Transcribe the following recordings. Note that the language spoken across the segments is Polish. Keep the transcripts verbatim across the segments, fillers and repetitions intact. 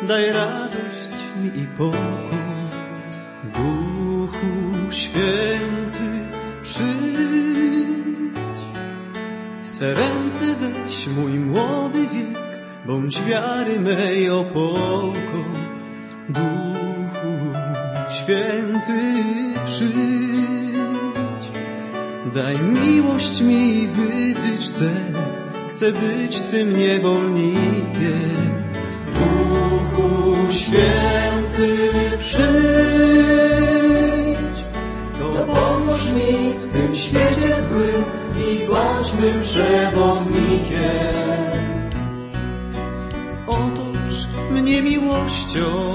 daj radość mi i pokój. Duchu Święty, przyjdź, w swe ręce weź mój młody wiek, bądź wiary mej opoką. Duchu Święty, przyjdź, daj miłość mi, wytycz cel, chcę być Twym niewolnikiem. Duchu Święty, przyjdź, dopomóż mi w tym świecie złym i bądź mym przewodnikiem. Otocz mnie miłością,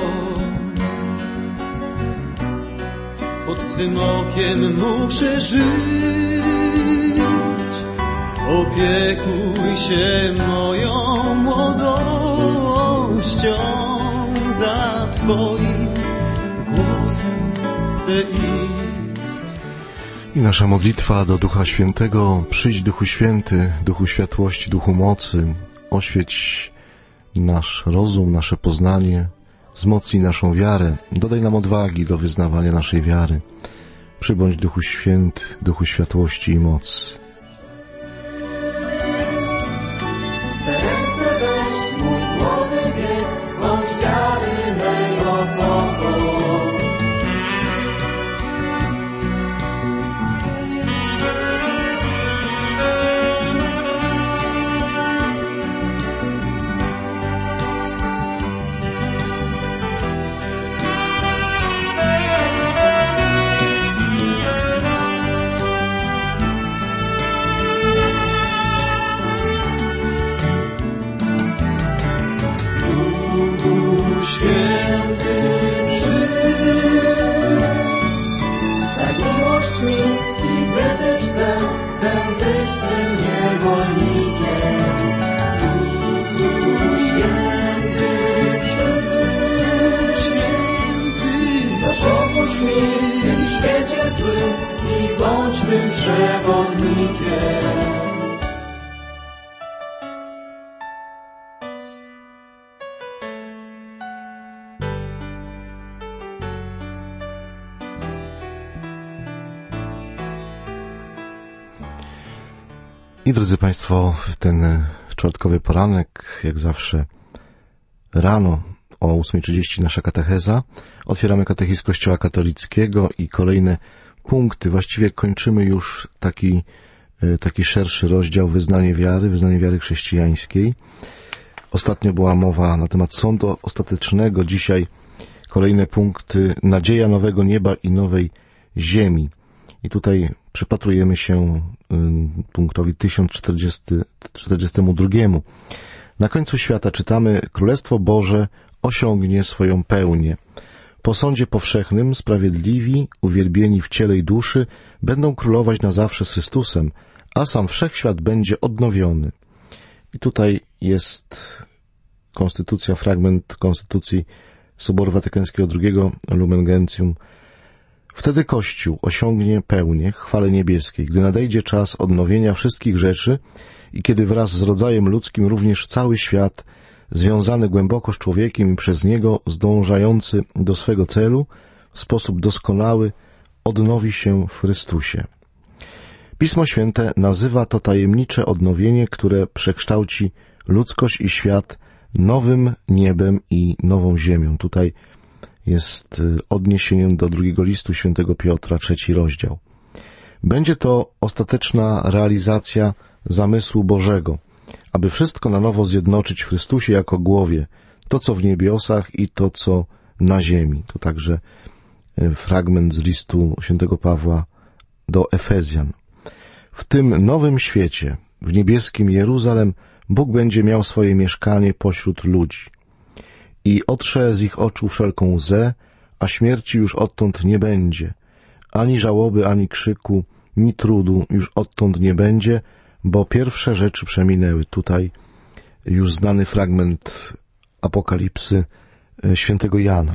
pod Twym okiem muszę żyć. Opiekuj się moją młodością, za Twoim głosem chcę iść. I nasza modlitwa do Ducha Świętego: przyjdź Duchu Święty, Duchu światłości, Duchu mocy, oświeć nasz rozum, nasze poznanie, wzmocnij naszą wiarę, dodaj nam odwagi do wyznawania naszej wiary. Przybądź Duchu Święty, Duchu światłości i mocy. Swe ręce weź mój młody wiek, bądź wiary mej opoką. Święty, przyjdź, daj miłość mi i wytycz cel, chcę być Twym niewolnikiem. Duchu Święty, przyjdź, Święty, dopomóż mi w tym świecie złym i bądź mym przewodnikiem. I drodzy Państwo, w ten czwartkowy poranek, jak zawsze rano o ósma trzydzieści nasza katecheza. Otwieramy katechizm Kościoła katolickiego i kolejne punkty. Właściwie kończymy już taki, taki szerszy rozdział wyznanie wiary, wyznanie wiary chrześcijańskiej. Ostatnio była mowa na temat sądu ostatecznego. Dzisiaj kolejne punkty: nadzieja nowego nieba i nowej ziemi. I tutaj przypatrujemy się punktowi tysiąc czterdziestemu drugiemu. Na końcu świata czytamy: Królestwo Boże osiągnie swoją pełnię. Po sądzie powszechnym sprawiedliwi, uwielbieni w ciele i duszy, będą królować na zawsze z Chrystusem, a sam wszechświat będzie odnowiony. I tutaj jest konstytucja, fragment konstytucji Soboru Watykańskiego drugiego, Lumen Gentium. Wtedy Kościół osiągnie pełnię chwale niebieskiej, gdy nadejdzie czas odnowienia wszystkich rzeczy i kiedy wraz z rodzajem ludzkim również cały świat, związany głęboko z człowiekiem i przez niego zdążający do swego celu, w sposób doskonały odnowi się w Chrystusie. Pismo Święte nazywa to tajemnicze odnowienie, które przekształci ludzkość i świat nowym niebem i nową ziemią. Tutaj jest odniesieniem do drugiego listu świętego Piotra, trzeci rozdział. Będzie to ostateczna realizacja zamysłu Bożego, aby wszystko na nowo zjednoczyć w Chrystusie jako głowie, to co w niebiosach i to co na ziemi. To także fragment z listu świętego Pawła do Efezjan. W tym nowym świecie, w niebieskim Jeruzalem, Bóg będzie miał swoje mieszkanie pośród ludzi. I otrze z ich oczu wszelką łzę, a śmierci już odtąd nie będzie. Ani żałoby, ani krzyku, ni trudu już odtąd nie będzie, bo pierwsze rzeczy przeminęły. Tutaj już znany fragment Apokalipsy świętego Jana.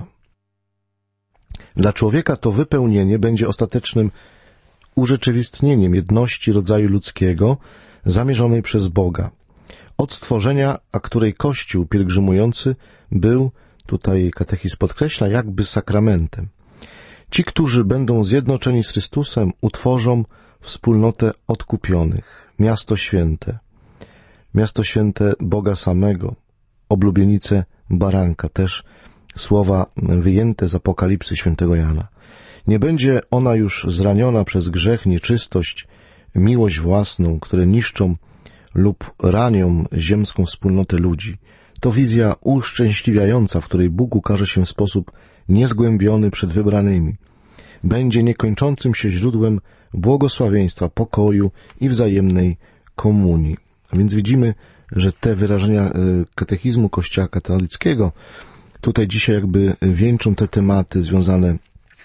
Dla człowieka to wypełnienie będzie ostatecznym urzeczywistnieniem jedności rodzaju ludzkiego zamierzonej przez Boga. Od stworzenia, a której Kościół pielgrzymujący był tutaj katechizm podkreśla, jakby sakramentem. Ci, którzy będą zjednoczeni z Chrystusem, utworzą wspólnotę odkupionych, miasto święte, miasto święte Boga samego, oblubienicę baranka, też słowa wyjęte z Apokalipsy świętego Jana. Nie będzie ona już zraniona przez grzech, nieczystość, miłość własną, które niszczą lub ranią ziemską wspólnotę ludzi. To wizja uszczęśliwiająca, w której Bóg ukaże się w sposób niezgłębiony przed wybranymi. Będzie niekończącym się źródłem błogosławieństwa, pokoju i wzajemnej komunii. A więc widzimy, że te wyrażenia katechizmu Kościoła katolickiego tutaj dzisiaj jakby wieńczą te tematy związane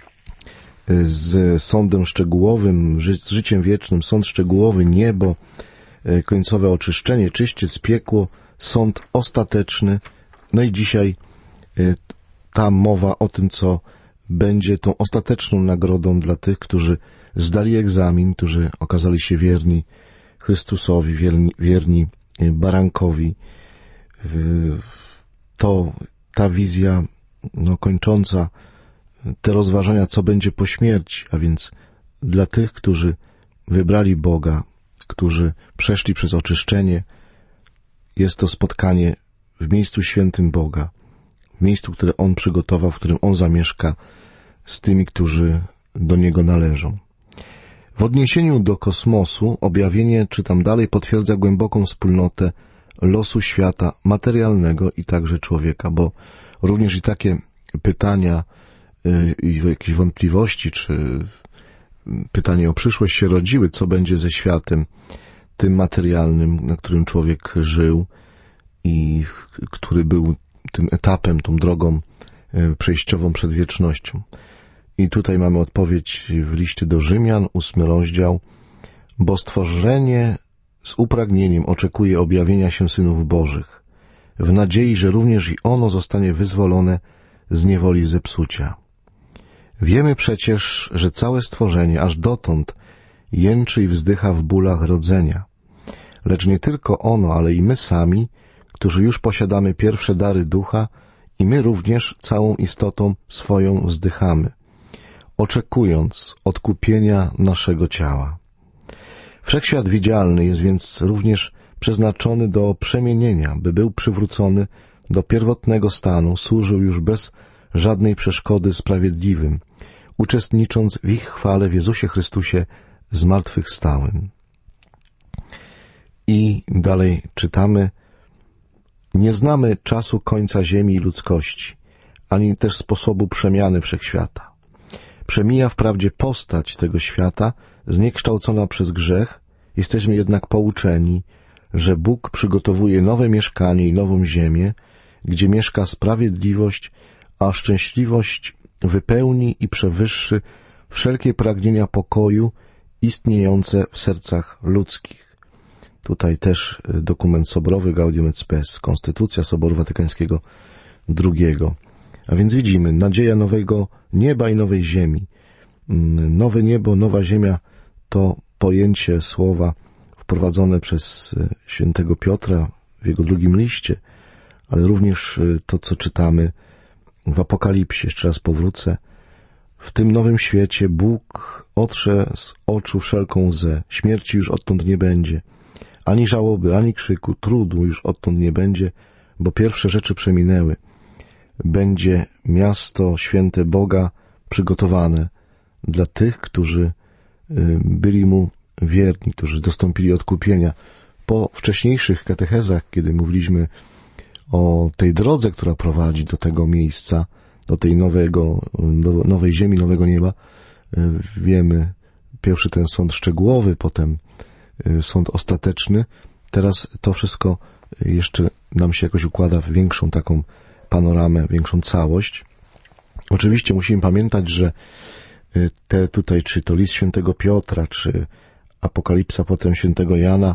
z sądem szczegółowym, ży- z życiem wiecznym, sąd szczegółowy, niebo, końcowe oczyszczenie, czyściec, piekło, sąd ostateczny. No i dzisiaj ta mowa o tym, co będzie tą ostateczną nagrodą dla tych, którzy zdali egzamin, którzy okazali się wierni Chrystusowi, wierni, wierni barankowi. To ta wizja no, kończąca te rozważania, co będzie po śmierci, a więc dla tych, którzy wybrali Boga, którzy przeszli przez oczyszczenie, jest to spotkanie w miejscu świętym Boga, w miejscu, które On przygotował, w którym On zamieszka z tymi, którzy do Niego należą. W odniesieniu do kosmosu objawienie, czytam dalej, potwierdza głęboką wspólnotę losu świata materialnego i także człowieka, bo również i takie pytania i jakieś wątpliwości, czy pytanie o przyszłość się rodziły, co będzie ze światem tym materialnym, na którym człowiek żył i który był tym etapem, tą drogą przejściową przed wiecznością. I tutaj mamy odpowiedź w liście do Rzymian, ósmy rozdział. Bo stworzenie z upragnieniem oczekuje objawienia się synów Bożych, w nadziei, że również i ono zostanie wyzwolone z niewoli zepsucia. Wiemy przecież, że całe stworzenie aż dotąd jęczy i wzdycha w bólach rodzenia. Lecz nie tylko ono, ale i my sami, którzy już posiadamy pierwsze dary ducha, i my również całą istotą swoją wzdychamy, oczekując odkupienia naszego ciała. Wszechświat widzialny jest więc również przeznaczony do przemienienia, by był przywrócony do pierwotnego stanu, służył już bez żadnej przeszkody sprawiedliwym, uczestnicząc w ich chwale w Jezusie Chrystusie zmartwychwstałym. I dalej czytamy: nie znamy czasu końca ziemi i ludzkości, ani też sposobu przemiany wszechświata. Przemija wprawdzie postać tego świata, zniekształcona przez grzech, jesteśmy jednak pouczeni, że Bóg przygotowuje nowe mieszkanie i nową ziemię, gdzie mieszka sprawiedliwość, a szczęśliwość wypełni i przewyższy wszelkie pragnienia pokoju istniejące w sercach ludzkich. Tutaj też dokument soborowy Gaudium et Spes, Konstytucja Soboru Watykańskiego drugiego. A więc widzimy, nadzieja nowego nieba i nowej ziemi. Nowe niebo, nowa ziemia to pojęcie słowa wprowadzone przez świętego Piotra w jego drugim liście, ale również to, co czytamy w Apokalipsie. Jeszcze raz powrócę. W tym nowym świecie Bóg otrze z oczu wszelką łzę. Śmierci już odtąd nie będzie. Ani żałoby, ani krzyku, trudu już odtąd nie będzie, bo pierwsze rzeczy przeminęły. Będzie miasto święte Boga przygotowane dla tych, którzy byli Mu wierni, którzy dostąpili odkupienia. Po wcześniejszych katechezach, kiedy mówiliśmy o tej drodze, która prowadzi do tego miejsca, do tej nowego, do nowej ziemi, nowego nieba, wiemy, pierwszy ten sąd szczegółowy, potem sąd ostateczny. Teraz to wszystko jeszcze nam się jakoś układa w większą taką panoramę, większą całość. Oczywiście musimy pamiętać, że te tutaj, czy to list świętego Piotra, czy Apokalipsa potem świętego Jana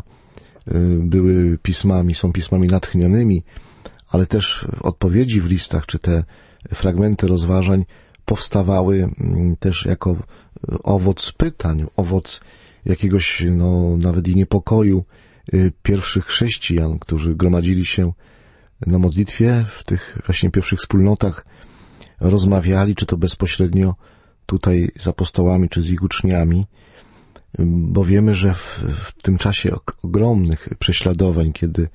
były pismami, są pismami natchnionymi, ale też odpowiedzi w listach, czy te fragmenty rozważań powstawały też jako owoc pytań, owoc jakiegoś, no, nawet i niepokoju pierwszych chrześcijan, którzy gromadzili się na modlitwie, w tych właśnie pierwszych wspólnotach rozmawiali, czy to bezpośrednio tutaj z apostołami, czy z ich uczniami, bo wiemy, że w, w tym czasie ogromnych prześladowań, kiedy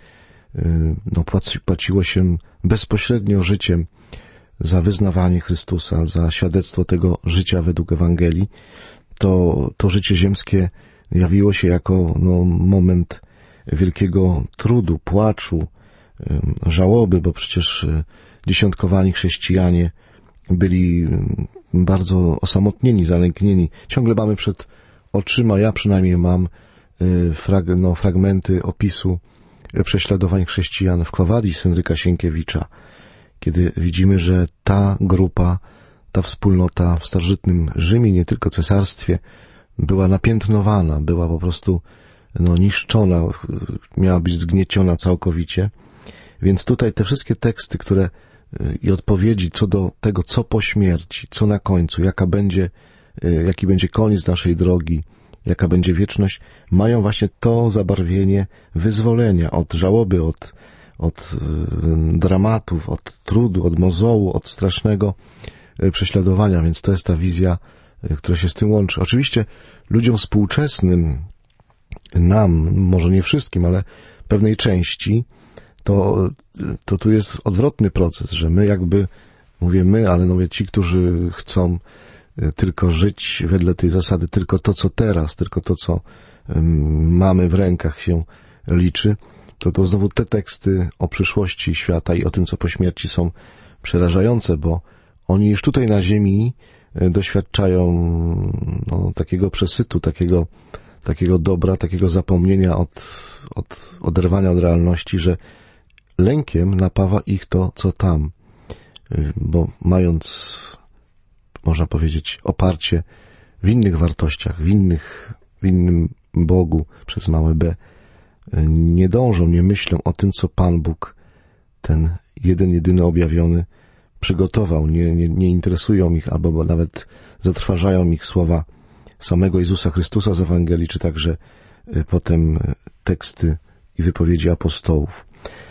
no, płaci, płaciło się bezpośrednio życiem za wyznawanie Chrystusa, za świadectwo tego życia według Ewangelii, to, to życie ziemskie jawiło się jako no, moment wielkiego trudu, płaczu, żałoby, bo przecież dziesiątkowani chrześcijanie byli bardzo osamotnieni, zalęknieni. Ciągle mamy przed oczyma, ja przynajmniej mam frag, no, fragmenty opisu prześladowań chrześcijan w Quo Vadis Henryka Sienkiewicza, kiedy widzimy, że ta grupa, ta wspólnota w starożytnym Rzymie, nie tylko cesarstwie, była napiętnowana, była po prostu no, niszczona, miała być zgnieciona całkowicie. Więc tutaj te wszystkie teksty, które i odpowiedzi co do tego, co po śmierci, co na końcu, jaka będzie, jaki będzie koniec naszej drogi, jaka będzie wieczność, mają właśnie to zabarwienie wyzwolenia od żałoby, od, od dramatów, od trudu, od mozołu, od strasznego prześladowania, więc to jest ta wizja, która się z tym łączy. Oczywiście ludziom współczesnym, nam, może nie wszystkim, ale pewnej części, to, to tu jest odwrotny proces, że my jakby, mówię my, ale mówię ci, którzy chcą tylko żyć wedle tej zasady, tylko to, co teraz, tylko to, co mamy w rękach się liczy, to to znowu te teksty o przyszłości świata i o tym, co po śmierci są przerażające, bo oni już tutaj na ziemi doświadczają no, takiego przesytu, takiego, takiego dobra, takiego zapomnienia od, od oderwania od realności, że lękiem napawa ich to, co tam, bo mając, można powiedzieć, oparcie w innych wartościach, w innych, w innym Bogu, przez małe b, nie dążą, nie myślą o tym, co Pan Bóg, ten jeden, jedyny objawiony, przygotował, nie, nie, nie interesują ich, albo nawet zatrważają ich słowa samego Jezusa Chrystusa z Ewangelii, czy także potem teksty i wypowiedzi apostołów.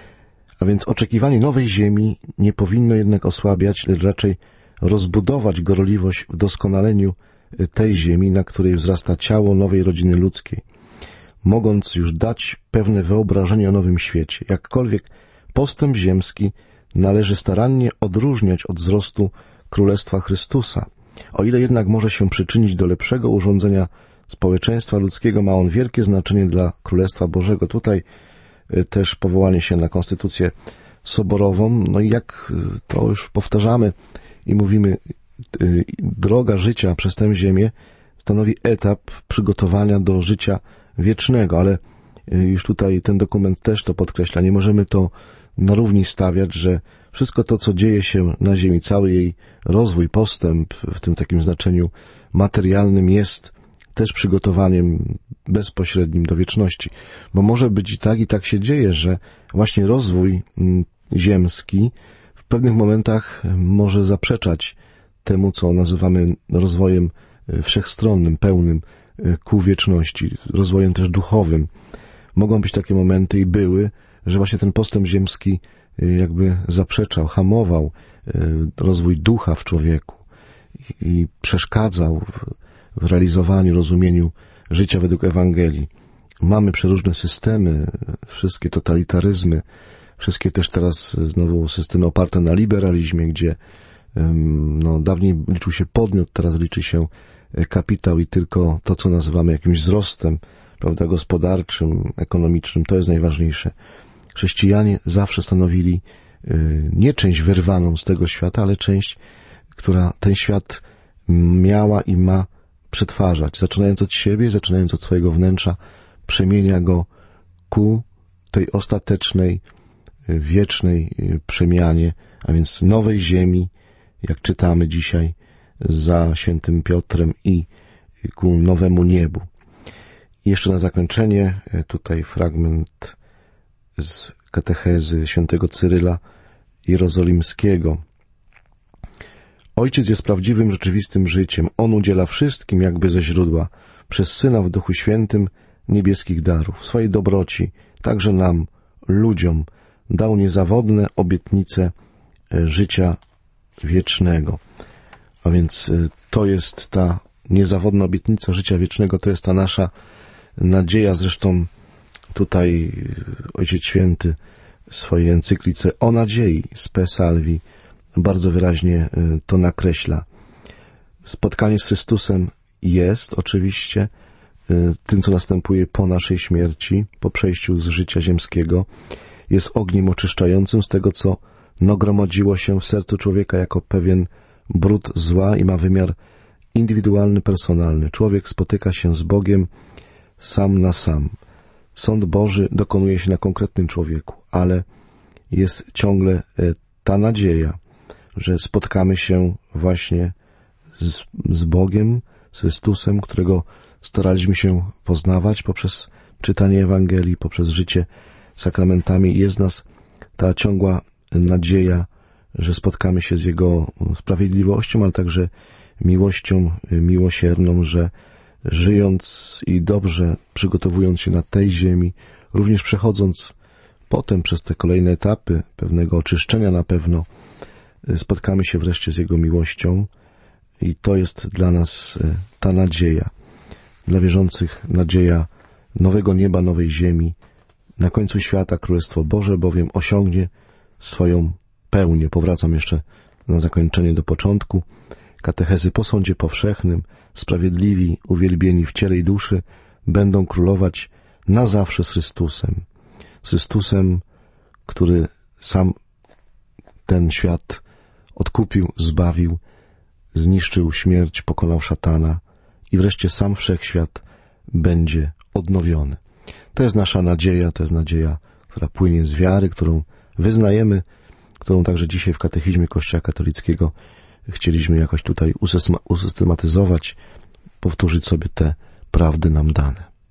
A więc oczekiwanie nowej ziemi nie powinno jednak osłabiać, lecz raczej rozbudować gorliwość w doskonaleniu tej ziemi, na której wzrasta ciało nowej rodziny ludzkiej, mogąc już dać pewne wyobrażenie o nowym świecie. Jakkolwiek postęp ziemski należy starannie odróżniać od wzrostu Królestwa Chrystusa. O ile jednak może się przyczynić do lepszego urządzenia społeczeństwa ludzkiego, ma on wielkie znaczenie dla Królestwa Bożego. Tutaj też powołanie się na konstytucję soborową, no i jak to już powtarzamy i mówimy, droga życia przez tę ziemię stanowi etap przygotowania do życia wiecznego, ale już tutaj ten dokument też to podkreśla. Nie możemy to na równi stawiać, że wszystko to, co dzieje się na ziemi, cały jej rozwój, postęp w tym takim znaczeniu materialnym jest też przygotowaniem bezpośrednim do wieczności. Bo może być i tak, i tak się dzieje, że właśnie rozwój ziemski w pewnych momentach może zaprzeczać temu, co nazywamy rozwojem wszechstronnym, pełnym ku wieczności, rozwojem też duchowym. Mogą być takie momenty i były, że właśnie ten postęp ziemski jakby zaprzeczał, hamował rozwój ducha w człowieku i przeszkadzał w realizowaniu, rozumieniu życia według Ewangelii. Mamy przeróżne systemy, wszystkie totalitaryzmy, wszystkie też teraz znowu systemy oparte na liberalizmie, gdzie no, dawniej liczył się podmiot, teraz liczy się kapitał i tylko to, co nazywamy jakimś wzrostem, prawda, gospodarczym, ekonomicznym, to jest najważniejsze. Chrześcijanie zawsze stanowili nie część wyrwaną z tego świata, ale część, która ten świat miała i ma przetwarzać. Zaczynając od siebie, zaczynając od swojego wnętrza, przemienia go ku tej ostatecznej, wiecznej przemianie, a więc nowej ziemi, jak czytamy dzisiaj za świętym Piotrem, i ku nowemu niebu. I jeszcze na zakończenie tutaj fragment z katechezy świętego Cyryla Jerozolimskiego. Ojciec jest prawdziwym, rzeczywistym życiem. On udziela wszystkim jakby ze źródła, przez Syna w Duchu Świętym, niebieskich darów, swojej dobroci, także nam, ludziom, dał niezawodne obietnice życia wiecznego. A więc to jest ta niezawodna obietnica życia wiecznego, to jest ta nasza nadzieja. Zresztą tutaj Ojciec Święty w swojej encyklice o nadziei Spe Salvi bardzo wyraźnie to nakreśla. Spotkanie z Chrystusem jest oczywiście tym, co następuje po naszej śmierci, po przejściu z życia ziemskiego. Jest ogniem oczyszczającym z tego, co nagromadziło się w sercu człowieka jako pewien brud zła i ma wymiar indywidualny, personalny. Człowiek spotyka się z Bogiem sam na sam. Sąd Boży dokonuje się na konkretnym człowieku, ale jest ciągle ta nadzieja, że spotkamy się właśnie z, z Bogiem, z Chrystusem, którego staraliśmy się poznawać poprzez czytanie Ewangelii, poprzez życie sakramentami. Jest w nas ta ciągła nadzieja, że spotkamy się z Jego sprawiedliwością, ale także miłością miłosierną, że żyjąc i dobrze przygotowując się na tej ziemi, również przechodząc potem przez te kolejne etapy pewnego oczyszczenia na pewno, spotkamy się wreszcie z Jego miłością i to jest dla nas ta nadzieja. Dla wierzących nadzieja nowego nieba, nowej ziemi. Na końcu świata Królestwo Boże bowiem osiągnie swoją pełnię. Powracam jeszcze na zakończenie do początku. Katechezy po sądzie powszechnym, sprawiedliwi, uwielbieni w ciele i duszy, będą królować na zawsze z Chrystusem. Z Chrystusem, który sam ten świat odkupił, zbawił, zniszczył śmierć, pokonał szatana i wreszcie sam wszechświat będzie odnowiony. To jest nasza nadzieja, to jest nadzieja, która płynie z wiary, którą wyznajemy, którą także dzisiaj w katechizmie Kościoła katolickiego chcieliśmy jakoś tutaj usystematyzować, powtórzyć sobie te prawdy nam dane.